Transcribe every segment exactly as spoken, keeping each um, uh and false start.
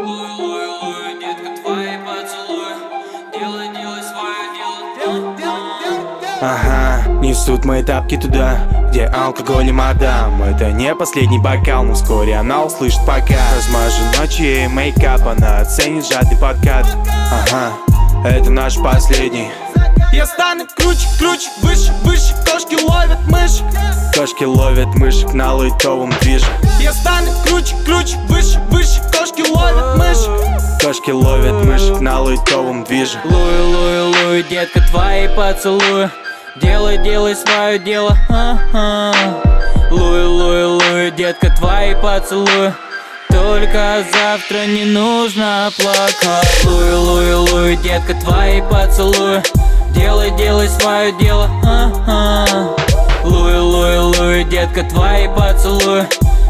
Луи, Луи, Луи, детка, твои поцелуи. Делай, делай свое дело. Ага, несут мои тапки туда, где алкоголь и мадам. Это не последний бокал, но вскоре она услышит пока. Размажу ночи мейкап, она оценит жадный подкат. Ага, это наш последний. Я стану круче, круче, выше, выше. Кошки ловят мышек. Кошки ловят мышек на лайтовом движе. Я стану круче, круче, выше, выше. Кошки ловят мышек. Кошки ловят мышек на лайтовом движе. Луи, Луи, Луи, детка, твои поцелуи. Делай, делай свое дело. А-а. Луи, Луи, Луи, детка, твои поцелуи. Только завтра не нужно плакать. Луи, Луи, Луи, детка, твои поцелуи. Делай, делай свое дело. А-а. Луи, Луи, Луи, детка, твои поцелуи.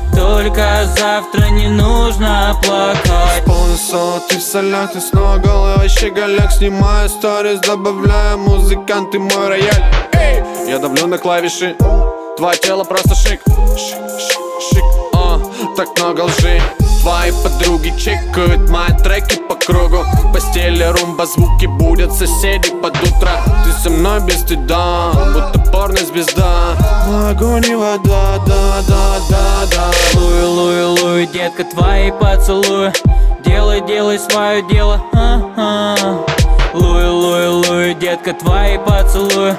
Только завтра не нужно плакать. Полный соло, ты в солях, ты снова голый, вообще голяк. Снимаю сторис, добавляю музыкант, ты мой рояль. Эй! Я давлю на клавиши, твое тело просто шик. Шик, шик, шик, а, так много лжи. Твои подруги чекают мои треки по кругу. В постели румба, звуки будут соседи под утро. Ты со мной без стыда, будто порно-звезда. Огонь и вода, да, да, да, да. Луи, Луи, Луи, детка, твои поцелуи. Делай, делай свое дело. А-а. Луи, Луи, Луи, детка, твои поцелуи.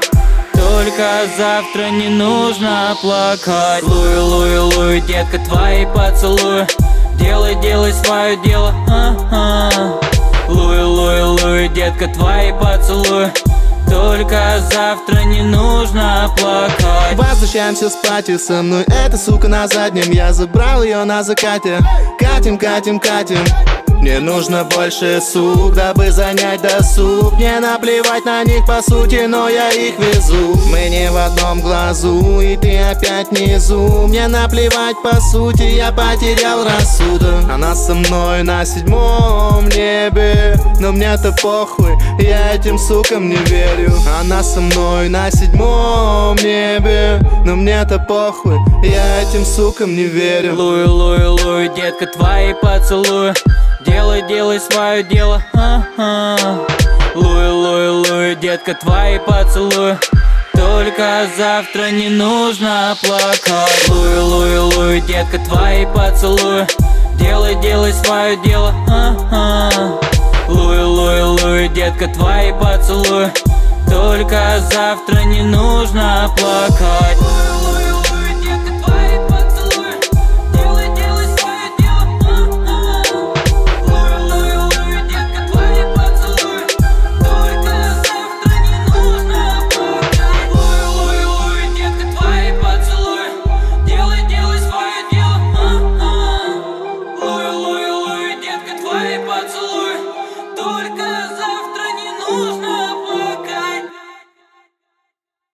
Только завтра не нужно плакать. Луи, Луи, Луи, детка, твои поцелуи. Делай, делай свое дело. А-а. Луи, Луи, Луи, детка, твои поцелуи. Только завтра не нужно плакать. Возвращаемся спать, и со мной эта сука на заднем. Я забрал ее на закате. Катим, катим, катим. Мне нужно больше сук, дабы занять досуг. Мне наплевать на них по сути, но я их везу. Мы не в одном глазу, и ты опять внизу. Мне наплевать по сути, я потерял рассудок. Она со мной на седьмом небе, но мне-то похуй, я этим сукам не верю. Она со мной на седьмом небе, но мне-то похуй, я этим сукам не верю. Луи, Луи, Луи, детка, твои поцелуи. Делай, делай свое дело. А-а. Луи, Луи, Луи, детка, твои поцелуи. Только завтра не нужно плакать. Луи, Луи, Луи, детка, твои поцелуи. Делай, делай свое дело. А-а. Луи, Луи, Луи, детка, твои поцелуи. Только завтра не нужно плакать.